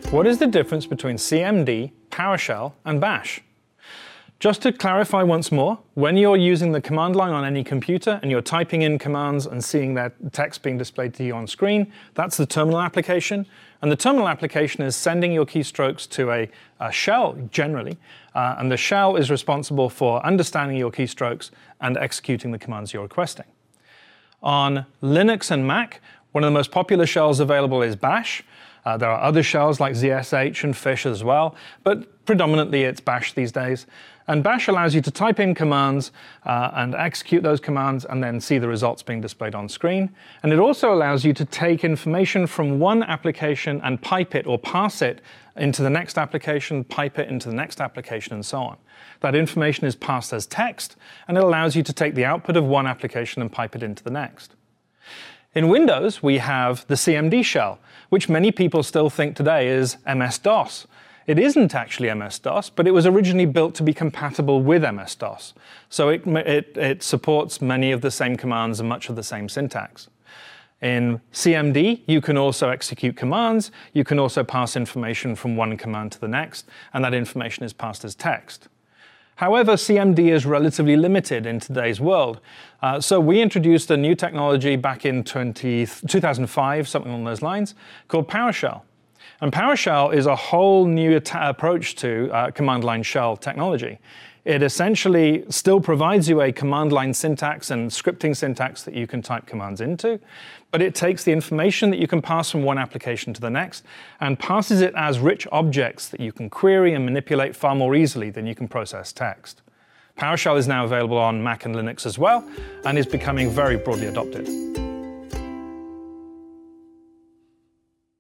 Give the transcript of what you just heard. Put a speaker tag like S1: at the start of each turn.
S1: What is the difference between CMD, PowerShell, and Bash? Just to clarify once more, when you're using the command line on any computer and you're typing in commands and seeing that text being displayed to you on screen, that's the terminal application. And the terminal application is sending your keystrokes to a shell, generally. And the shell is responsible for understanding your keystrokes and executing the commands you're requesting. On Linux and Mac, one of the most popular shells available is Bash. There are other shells like ZSH and Fish as well, but predominantly it's Bash these days. And Bash allows you to type in commands and execute those commands and then see the results being displayed on screen. And it also allows you to take information from one application and pipe it or pass it into the next application, pipe it into the next application, and so on. That information is passed as text, and it allows you to take the output of one application and pipe it into the next. In Windows, we have the CMD shell, which many people still think today is MS-DOS. It isn't actually MS-DOS, but it was originally built to be compatible with MS-DOS. So it supports many of the same commands and much of the same syntax. In CMD, you can also execute commands. You can also pass information from one command to the next, and that information is passed as text. However, CMD is relatively limited in today's world. So we introduced a new technology back in 2005, something along those lines, called PowerShell. And PowerShell is a whole new approach to command line shell technology. It essentially still provides you a command line syntax and scripting syntax that you can type commands into, but it takes the information that you can pass from one application to the next and passes it as rich objects that you can query and manipulate far more easily than you can process text. PowerShell is now available on Mac and Linux as well and is becoming very broadly adopted.